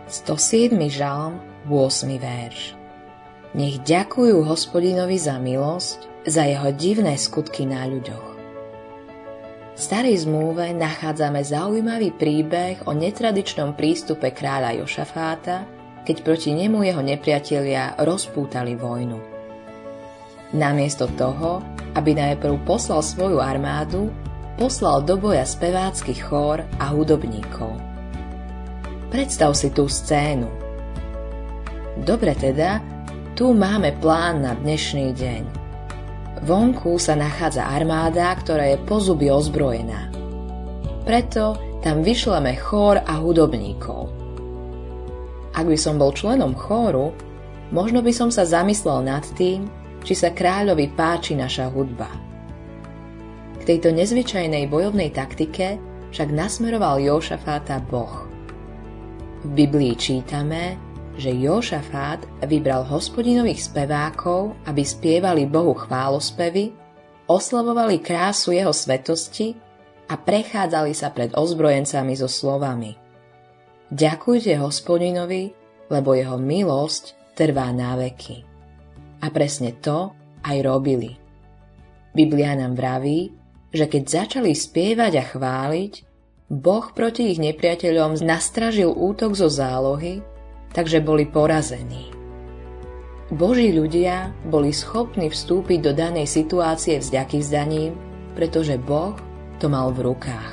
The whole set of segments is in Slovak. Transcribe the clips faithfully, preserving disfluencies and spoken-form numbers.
stosiedmy žalm, ôsmy verš. Nech ďakujú Hospodinovi za milosť, za jeho divné skutky na ľuďoch. V starej zmluve nachádzame zaujímavý príbeh o netradičnom prístupe kráľa Jošafáta, keď proti nemu jeho nepriatelia rozpútali vojnu. Namiesto toho, aby najprv poslal svoju armádu, poslal do boja spevácky chór a hudobníkov. Predstav si tú scénu. Dobre teda, tu máme plán na dnešný deň. Vonku sa nachádza armáda, ktorá je po zuby ozbrojená. Preto tam vyšleme chór a hudobníkov. Ak by som bol členom chóru, možno by som sa zamyslel nad tým, či sa kráľovi páči naša hudba. K tejto nezvyčajnej bojovnej taktike však nasmeroval Jošafáta Boh. V Biblii čítame, že Jošafát vybral Hospodinových spevákov, aby spievali Bohu chválospevy, oslavovali krásu jeho svetosti a prechádzali sa pred ozbrojencami so slovami: Ďakujte Hospodinovi, lebo jeho milosť trvá na veky. A presne to aj robili. Biblia nám vraví, že keď začali spievať a chváliť, Boh proti ich nepriateľom nastražil útok zo zálohy, takže boli porazení. Boží ľudia boli schopní vstúpiť do danej situácie vďaky vzdaním, pretože Boh to mal v rukách.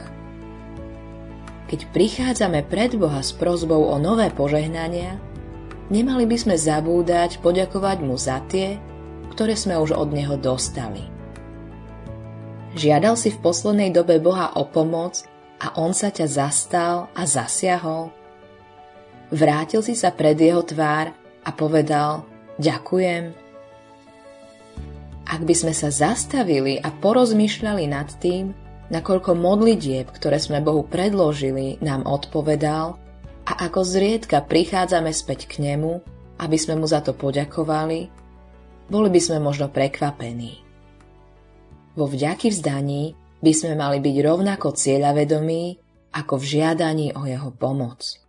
Keď prichádzame pred Boha s prosbou o nové požehnania, nemali by sme zabúdať poďakovať mu za tie, ktoré sme už od neho dostali. Žiadal si v poslednej dobe Boha o pomoc a on sa ťa zastal a zasiahol? Vrátil si sa pred jeho tvár a povedal: ďakujem? Ak by sme sa zastavili a porozmýšľali nad tým, nakoľko modlitieb, ktoré sme Bohu predložili, nám odpovedal a ako zriedka prichádzame späť k nemu, aby sme mu za to poďakovali, boli by sme možno prekvapení. Vo vďaky vzdaní by sme mali byť rovnako cieľavedomí ako v žiadaní o jeho pomoc.